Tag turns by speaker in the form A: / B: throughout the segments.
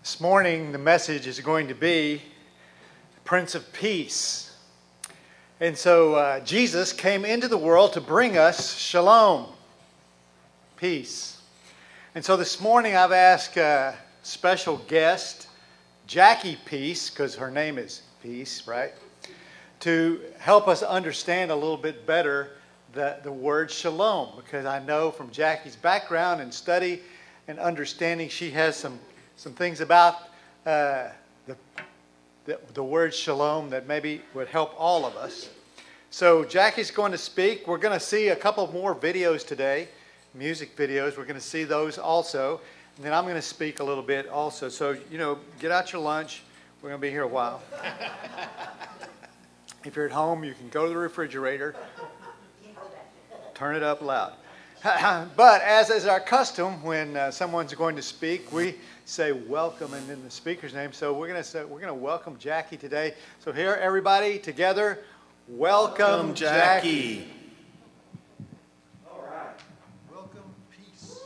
A: This morning, the message is going to be Prince of Peace. And so Jesus came into the world to bring us shalom, peace. And so this morning I've asked a special guest, Jackie Peace, because her name is Peace, right? To help us understand a little bit better the word shalom, because I know from Jackie's background and study and understanding she has some things about the word shalom that maybe would help all of us. So Jackie's going to speak. We're going to see a couple more videos today, music videos. We're going to see those also. And then I'm going to speak a little bit also. So, get out your lunch. We're going to be here a while. If you're at home, you can go to the refrigerator, turn it up loud. But as is our custom, when someone's going to speak, we say welcome and in the speaker's name. So we're going to welcome Jackie today. So here, everybody together, welcome Jackie.
B: All right. Welcome, peace.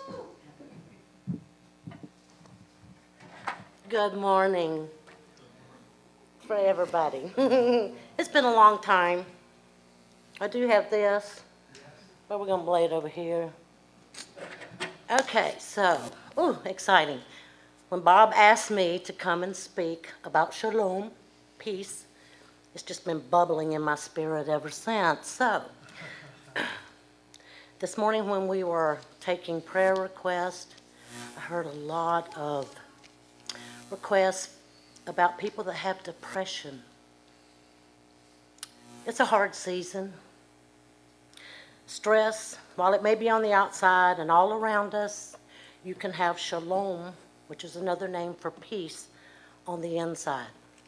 C: Good morning for everybody. It's been a long time. I do have this. But we're going to lay it over here. Okay, so, exciting. When Bob asked me to come and speak about shalom, peace, it's just been bubbling in my spirit ever since. So, this morning when we were taking prayer requests, I heard a lot of requests about people that have depression. It's a hard season. Stress, while it may be on the outside and all around us, you can have shalom, which is another name for peace, on the inside.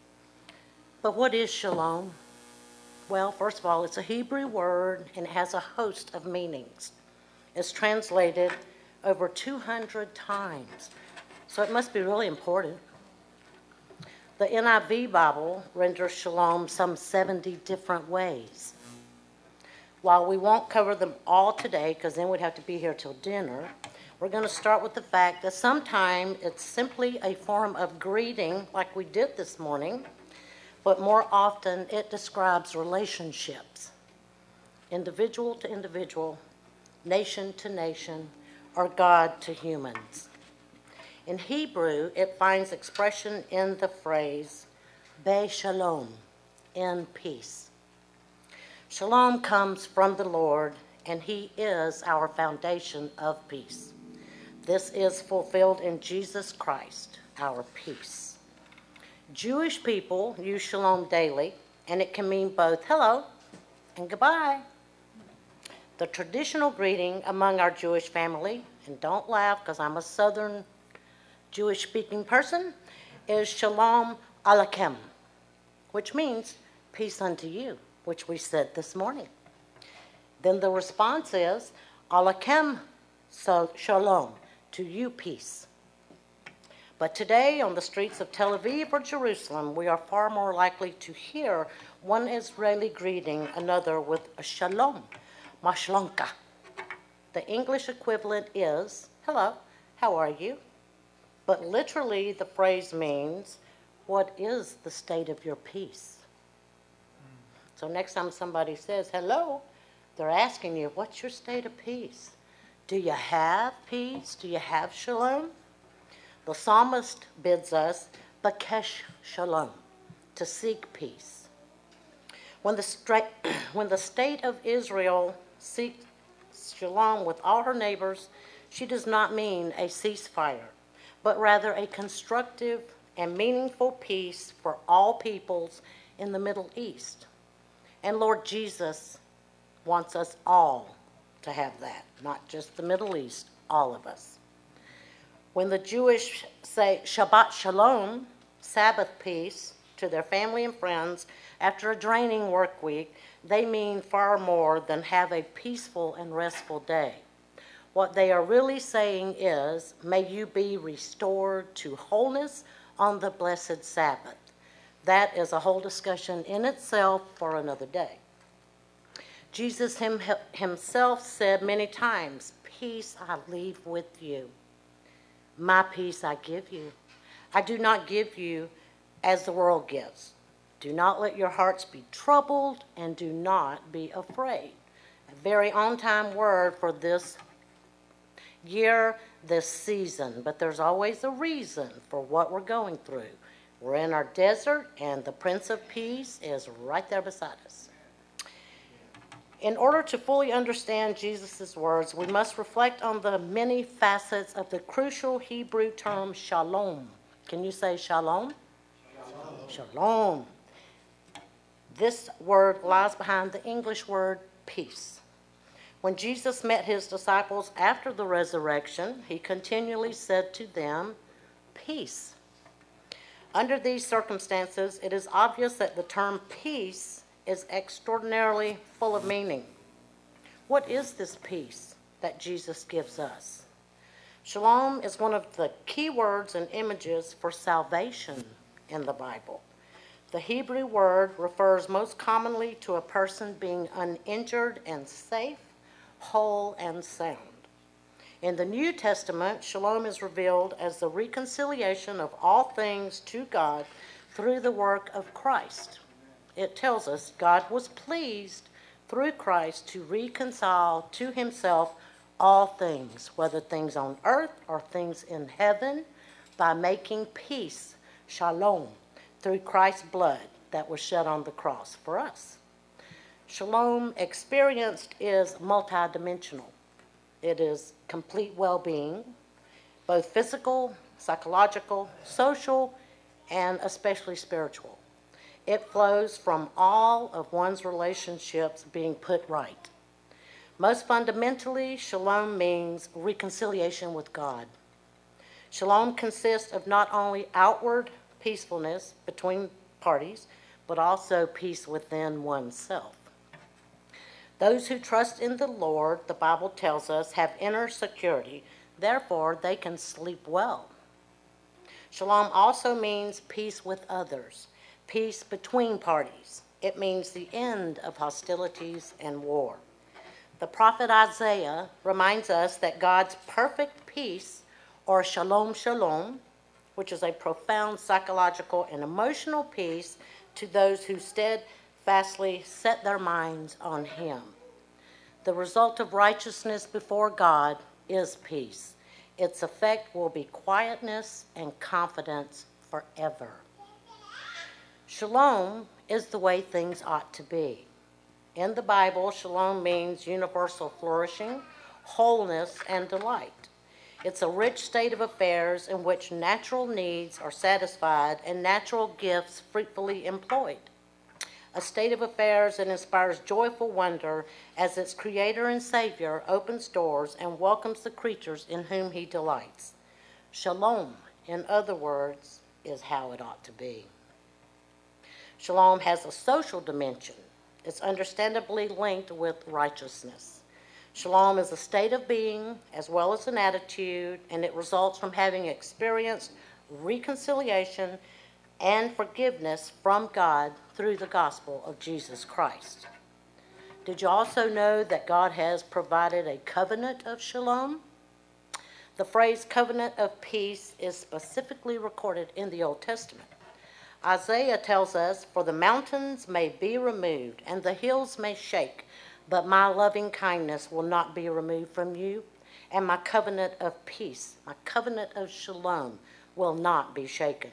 C: But what is shalom? Well, first of all, it's a Hebrew word and it has a host of meanings. It's translated over 200 times, so it must be really important. The NIV Bible renders shalom some 70 different ways. While we won't cover them all today, because then we'd have to be here till dinner, we're going to start with the fact that sometimes it's simply a form of greeting, like we did this morning, but more often it describes relationships, individual to individual, nation to nation, or God to humans. In Hebrew, it finds expression in the phrase, Be Shalom, in peace. Shalom comes from the Lord, and He is our foundation of peace. This is fulfilled in Jesus Christ, our peace. Jewish people use shalom daily, and it can mean both hello and goodbye. The traditional greeting among our Jewish family, and don't laugh because I'm a Southern Jewish-speaking person, is Shalom Aleichem, which means peace unto you, which we said this morning. Then the response is, Aleichem Shalom, to you peace. But today on the streets of Tel Aviv or Jerusalem, we are far more likely to hear one Israeli greeting another with a shalom, mashlonka. The English equivalent is, hello, how are you? But literally the phrase means, what is the state of your peace? So next time somebody says, hello, they're asking you, what's your state of peace? Do you have peace? Do you have shalom? The psalmist bids us, bakesh shalom, to seek peace. When the state of Israel seeks shalom with all her neighbors, she does not mean a ceasefire, but rather a constructive and meaningful peace for all peoples in the Middle East. And Lord Jesus wants us all to have that, not just the Middle East, all of us. When the Jewish say Shabbat Shalom, Sabbath peace, to their family and friends after a draining work week, they mean far more than have a peaceful and restful day. What they are really saying is, may you be restored to wholeness on the blessed Sabbath. That is a whole discussion in itself for another day. Jesus himself said many times, peace I leave with you. My peace I give you. I do not give you as the world gives. Do not let your hearts be troubled, and do not be afraid. A very on-time word for this year, this season, but there's always a reason for what we're going through. We're in our desert, and the Prince of Peace is right there beside us. In order to fully understand Jesus' words, we must reflect on the many facets of the crucial Hebrew term shalom. Can you say shalom? Shalom. Shalom. This word lies behind the English word peace. When Jesus met his disciples after the resurrection, he continually said to them, peace. Under these circumstances, it is obvious that the term peace is extraordinarily full of meaning. What is this peace that Jesus gives us? Shalom is one of the key words and images for salvation in the Bible. The Hebrew word refers most commonly to a person being uninjured and safe, whole and sound. In the New Testament, shalom is revealed as the reconciliation of all things to God through the work of Christ. It tells us God was pleased through Christ to reconcile to himself all things, whether things on earth or things in heaven, by making peace, shalom, through Christ's blood that was shed on the cross for us. Shalom experienced is multidimensional. It is complete well-being, both physical, psychological, social, and especially spiritual. It flows from all of one's relationships being put right. Most fundamentally, shalom means reconciliation with God. Shalom consists of not only outward peacefulness between parties, but also peace within oneself. Those who trust in the Lord, the Bible tells us, have inner security. Therefore, they can sleep well. Shalom also means peace with others, peace between parties. It means the end of hostilities and war. The prophet Isaiah reminds us that God's perfect peace, or shalom shalom, which is a profound psychological and emotional peace to those who steadfastly set their minds on him. The result of righteousness before God is peace. Its effect will be quietness and confidence forever. Shalom is the way things ought to be. In the Bible, shalom means universal flourishing, wholeness, and delight. It's a rich state of affairs in which natural needs are satisfied and natural gifts fruitfully employed. A state of affairs that inspires joyful wonder as its creator and savior opens doors and welcomes the creatures in whom he delights. Shalom, in other words, is how it ought to be. Shalom has a social dimension. It's understandably linked with righteousness. Shalom is a state of being as well as an attitude, and it results from having experienced reconciliation and forgiveness from God through the gospel of Jesus Christ. Did you also know that God has provided a covenant of shalom? The phrase covenant of peace is specifically recorded in the Old Testament. Isaiah tells us, "For the mountains may be removed and the hills may shake, but my loving kindness will not be removed from you, and my covenant of peace, my covenant of shalom, will not be shaken."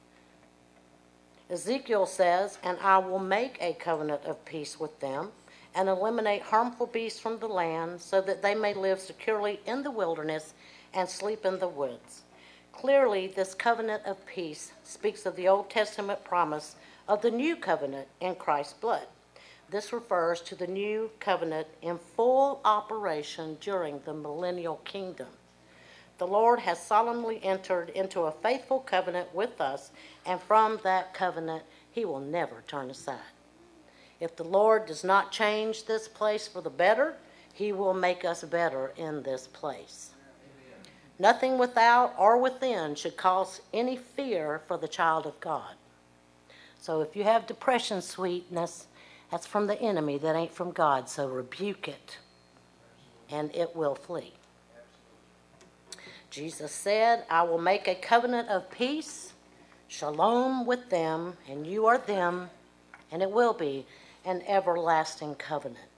C: Ezekiel says, "And I will make a covenant of peace with them, and eliminate harmful beasts from the land, so that they may live securely in the wilderness and sleep in the woods." Clearly, this covenant of peace speaks of the Old Testament promise of the new covenant in Christ's blood. This refers to the new covenant in full operation during the millennial kingdom. The Lord has solemnly entered into a faithful covenant with us, and from that covenant, he will never turn aside. If the Lord does not change this place for the better, he will make us better in this place. Nothing without or within should cause any fear for the child of God. So if you have depression, sweetness, that's from the enemy, that ain't from God. So rebuke it, and it will flee. Jesus said, "I will make a covenant of peace Shalom with them, and you are them, and it will be an everlasting covenant.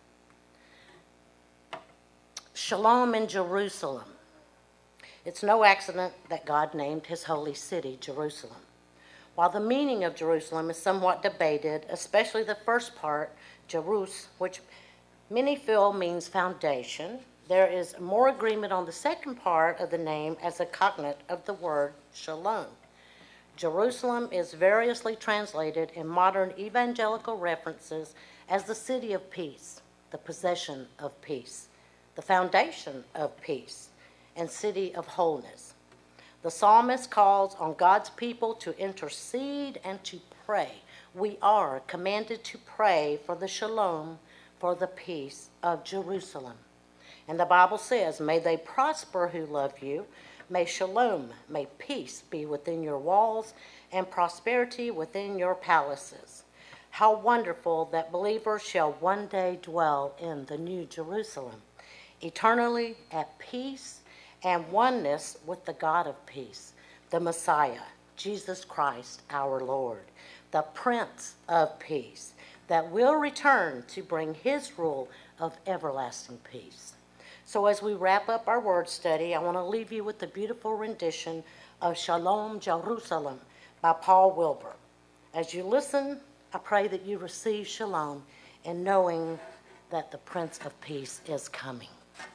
C: Shalom in Jerusalem. It's no accident that God named his holy city Jerusalem. While the meaning of Jerusalem is somewhat debated, especially the first part, Jerus, which many feel means foundation, there is more agreement on the second part of the name as a cognate of the word shalom. Jerusalem is variously translated in modern evangelical references as the city of peace, the possession of peace, the foundation of peace, and city of wholeness. The psalmist calls on God's people to intercede and to pray. We are commanded to pray for the shalom, for the peace of Jerusalem. And the Bible says, may they prosper who love you. May shalom, may peace be within your walls and prosperity within your palaces. How wonderful that believers shall one day dwell in the new Jerusalem, eternally at peace and oneness with the God of peace, the Messiah, Jesus Christ our Lord, the Prince of Peace, that will return to bring his rule of everlasting peace. So as we wrap up our word study, I want to leave you with the beautiful rendition of Shalom Jerusalem by Paul Wilbur. As you listen, I pray that you receive shalom in knowing that the Prince of Peace is coming.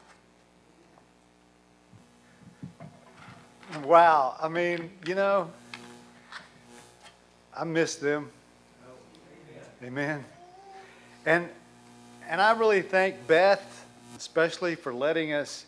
A: Wow. I mean, I miss them. Amen. And I really thank Beth, especially for letting us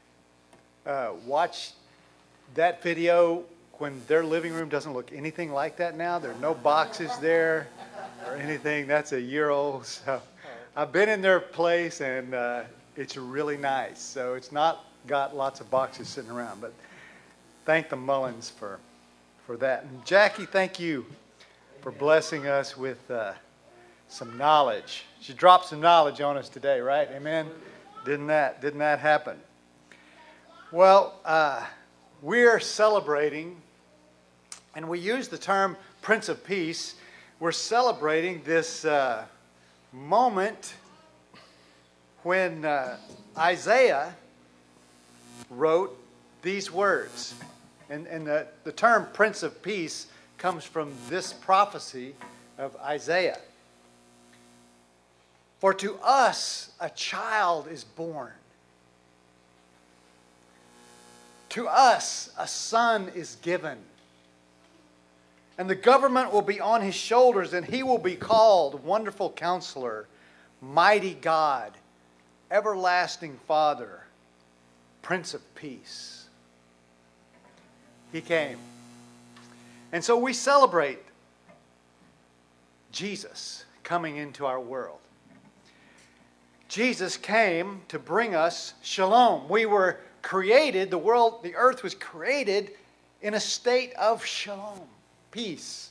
A: watch that video when their living room doesn't look anything like that now. There are no boxes there or anything. That's a year old. So I've been in their place, and it's really nice. So it's not got lots of boxes sitting around. But thank the Mullins for that. And Jackie, thank you for blessing us with some knowledge. She dropped some knowledge on us today, right? Amen. Didn't that happen? Well, we're celebrating, and we use the term Prince of Peace. We're celebrating this moment when Isaiah wrote these words. And the term Prince of Peace comes from this prophecy of Isaiah. For to us a child is born. To us a son is given. And the government will be on his shoulders, and he will be called Wonderful Counselor, Mighty God, Everlasting Father, Prince of Peace. He came. And so we celebrate Jesus coming into our world. Jesus came to bring us shalom. We were created, the earth was created in a state of shalom, peace.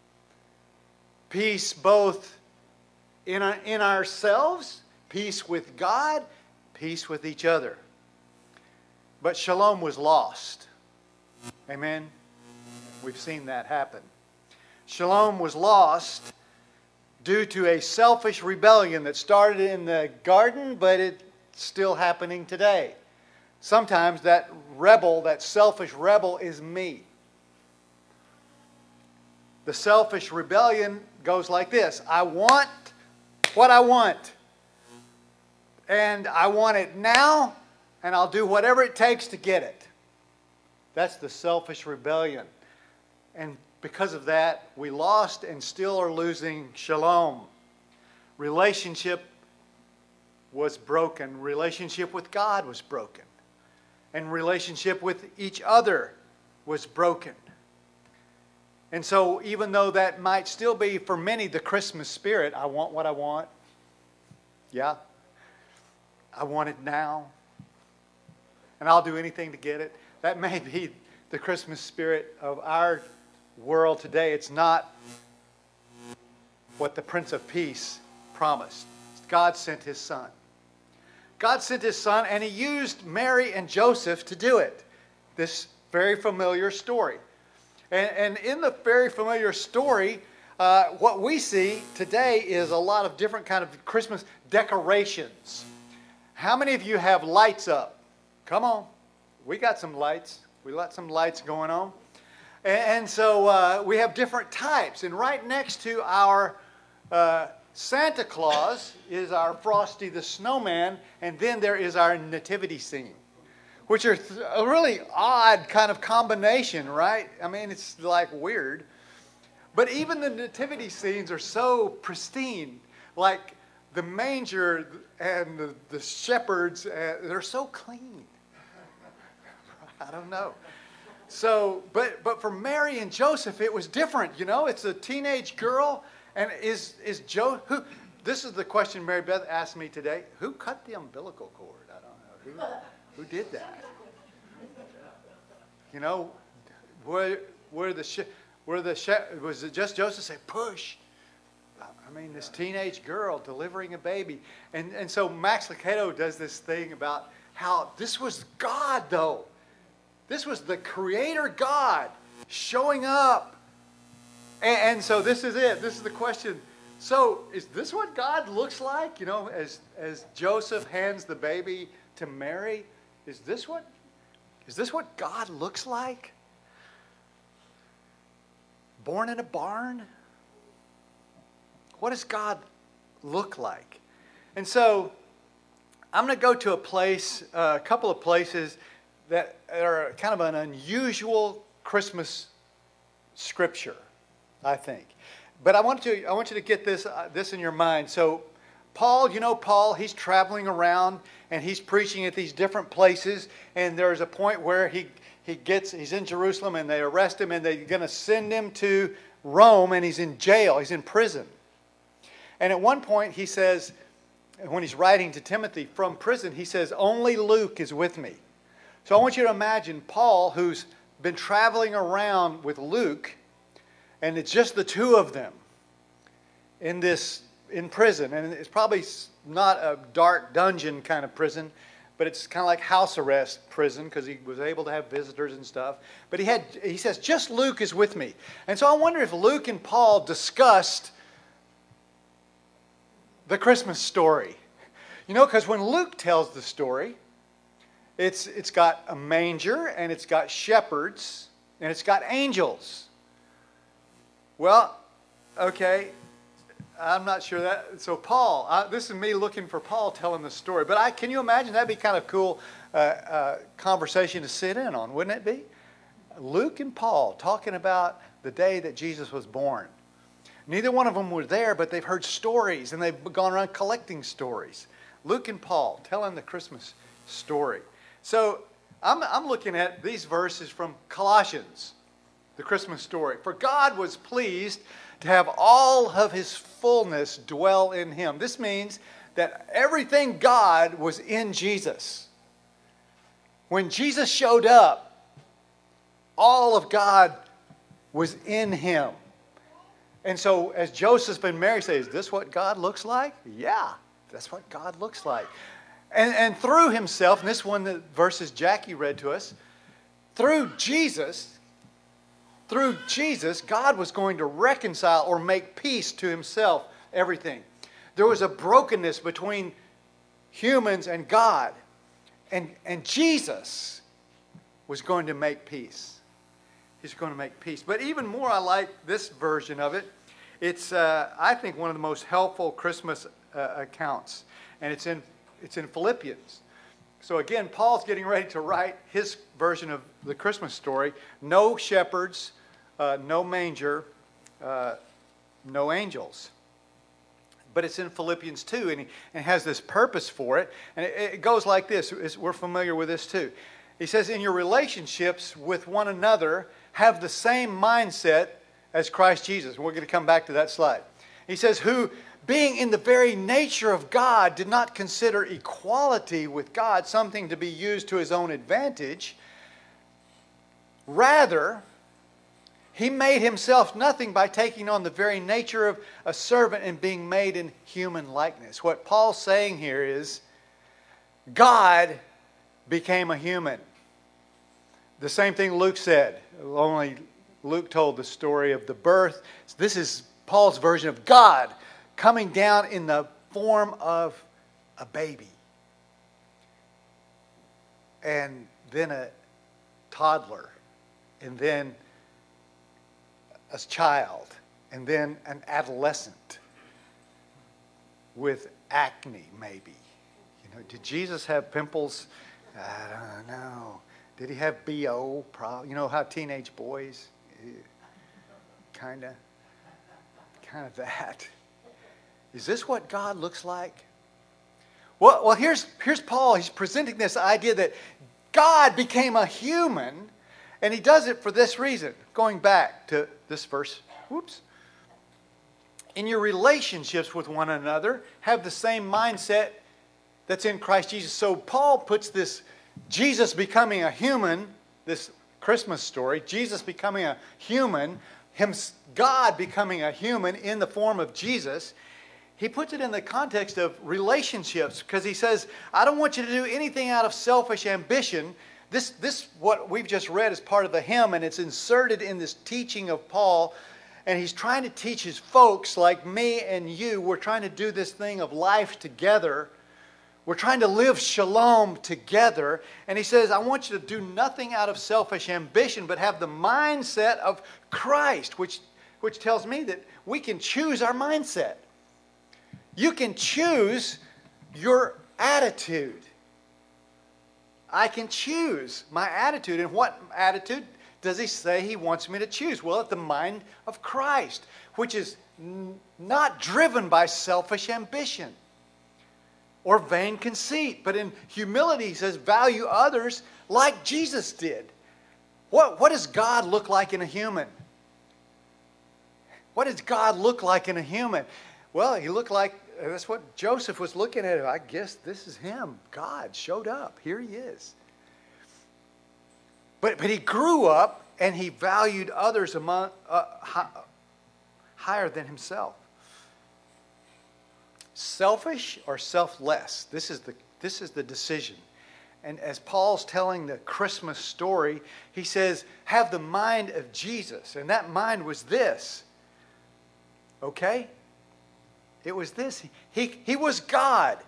A: Peace both in ourselves, peace with God, peace with each other. But shalom was lost. Amen? We've seen that happen. Shalom was lost due to a selfish rebellion that started in the garden, but it's still happening today. Sometimes that selfish rebel is me. The selfish rebellion goes like this. I want what I want. And I want it now, and I'll do whatever it takes to get it. That's the selfish rebellion. And because of that, we lost and still are losing shalom. Relationship was broken. Relationship with God was broken. And relationship with each other was broken. And so even though that might still be for many the Christmas spirit, I want what I want. Yeah. I want it now. And I'll do anything to get it. That may be the Christmas spirit of our world today. It's not what the Prince of Peace promised. God sent his son. God sent his son, and he used Mary and Joseph to do it. This very familiar story. And in the very familiar story, what we see today is a lot of different kind of Christmas decorations. How many of you have lights up? Come on. We got some lights. We got some lights going on. And so we have different types. And right next to our Santa Claus is our Frosty the Snowman. And then there is our nativity scene, which are a really odd kind of combination, right? I mean, it's like weird. But even the nativity scenes are so pristine. Like the manger and the shepherds, they're so clean. I don't know. So, but for Mary and Joseph, it was different. You know, it's a teenage girl, and is this is the question Mary Beth asked me today. Who cut the umbilical cord? I don't know. Who did that? You know, was it just Joseph say push? I mean, this teenage girl delivering a baby, and so Max Lucado does this thing about how this was God though. This was the Creator God showing up. And so this is it. This is the question. So is this what God looks like? You know, as Joseph hands the baby to Mary, is this what God looks like? Born in a barn? What does God look like? And so I'm going to go to a couple of places that are kind of an unusual Christmas scripture, I think. But I want you to get this in your mind. So Paul, he's traveling around and he's preaching at these different places. And there's a point where he's in Jerusalem and they arrest him and they're going to send him to Rome and he's in jail. He's in prison. And at one point he says, when he's writing to Timothy from prison, he says, "Only Luke is with me." So I want you to imagine Paul, who's been traveling around with Luke, and it's just the two of them in prison. And it's probably not a dark dungeon kind of prison, but it's kind of like house arrest prison because he was able to have visitors and stuff. But he says, just Luke is with me. And so I wonder if Luke and Paul discussed the Christmas story. You know, because when Luke tells the story, it's got a manger, and it's got shepherds, and it's got angels. Well, okay, I'm not sure that. So Paul, this is me looking for Paul telling the story. But can you imagine? That'd be kind of cool conversation to sit in on, wouldn't it be? Luke and Paul talking about the day that Jesus was born. Neither one of them were there, but they've heard stories, and they've gone around collecting stories. Luke and Paul telling the Christmas story. So I'm looking at these verses from Colossians, the Christmas story. For God was pleased to have all of his fullness dwell in him. This means that everything God was in Jesus. When Jesus showed up, all of God was in him. And so as Joseph and Mary say, is this what God looks like? Yeah, that's what God looks like. And through himself, and this one, the verses Jackie read to us, through Jesus, God was going to reconcile or make peace to himself, everything. There was a brokenness between humans and God. And Jesus was going to make peace. He's going to make peace. But even more, I like this version of it. It's, I think, one of the most helpful Christmas accounts. And it's in Philippians. So again, Paul's getting ready to write his version of the Christmas story. No shepherds, no manger, no angels. But it's in Philippians 2, and it has this purpose for it. And it goes like this. We're familiar with this too. He says, in your relationships with one another, have the same mindset as Christ Jesus. We're going to come back to that slide. He says, who, being in the very nature of God, did not consider equality with God something to be used to his own advantage. Rather, he made himself nothing by taking on the very nature of a servant and being made in human likeness. What Paul's saying here is, God became a human. The same thing Luke said, only Luke told the story of the birth. This is Paul's version of God coming down in the form of a baby. And then a toddler. And then a child. And then an adolescent with acne, maybe. You know, did Jesus have pimples? I don't know. Did he have BO? You know how teenage boys, kind of that. Is this what God looks like? Well, here's Paul. He's presenting this idea that God became a human, and he does it for this reason. Going back to this verse. Whoops. In your relationships with one another, have the same mindset that's in Christ Jesus. So Paul puts this Jesus becoming a human, this Christmas story, Jesus becoming a human, God becoming a human in the form of Jesus, he puts it in the context of relationships, because he says, I don't want you to do anything out of selfish ambition. This what we've just read is part of the hymn, and it's inserted in this teaching of Paul. And he's trying to teach his folks like me and you. We're trying to do this thing of life together. We're trying to live shalom together. And he says, I want you to do nothing out of selfish ambition, but have the mindset of Christ, which tells me that we can choose our mindset. You can choose your attitude. I can choose my attitude. And what attitude does he say he wants me to choose? Well, the mind of Christ, which is not driven by selfish ambition or vain conceit, but in humility, he says, value others like Jesus did. What does God look like in a human? What does God look like in a human? Well, he looked like, that's what Joseph was looking at. I guess this is him. God showed up. Here he is. But he grew up and he valued others higher than himself. Selfish or selfless? This is the decision. And as Paul's telling the Christmas story, he says, have the mind of Jesus. And that mind was this. Okay? It was this. He was God.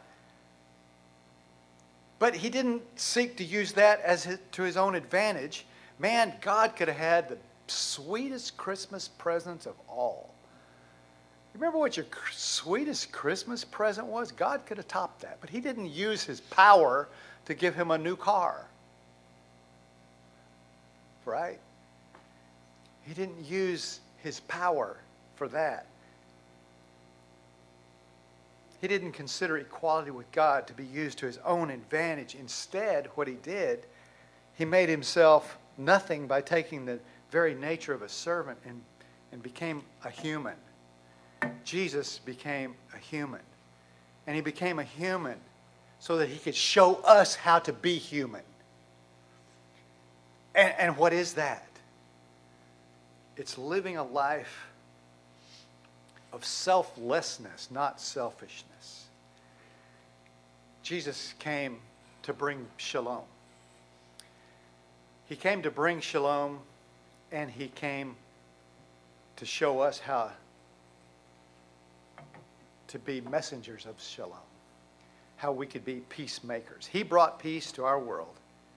A: But he didn't seek to use that to his own advantage. Man, God could have had the sweetest Christmas presents of all. Remember what your sweetest Christmas present was? God could have topped that. But he didn't use his power to give him a new car. Right? He didn't use his power for that. He didn't consider equality with God to be used to his own advantage. Instead, what he did, he made himself nothing by taking the very nature of a servant and became a human. Jesus became a human. And he became a human so that he could show us how to be human. And what is that? It's living a life of selflessness, not selfishness. Jesus came to bring shalom. He came to bring shalom, and he came to show us how to be messengers of shalom, how we could be peacemakers. He brought peace to our world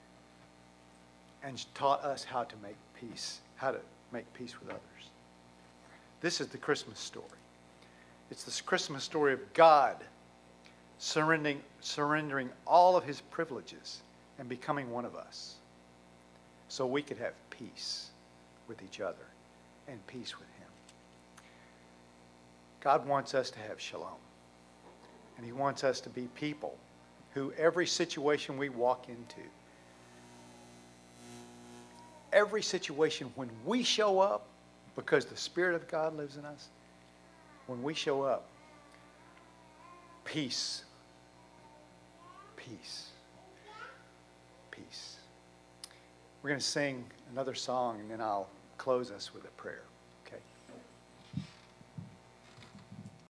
A: and taught us how to make peace with others. This is the Christmas story. It's this Christmas story of God surrendering all of his privileges and becoming one of us so we could have peace with each other and peace with him. God wants us to have shalom. And he wants us to be people who every situation we walk into, every situation when we show up, because the Spirit of God lives in us, when we show up, peace, peace, peace. We're going to sing another song, and then I'll close us with a prayer.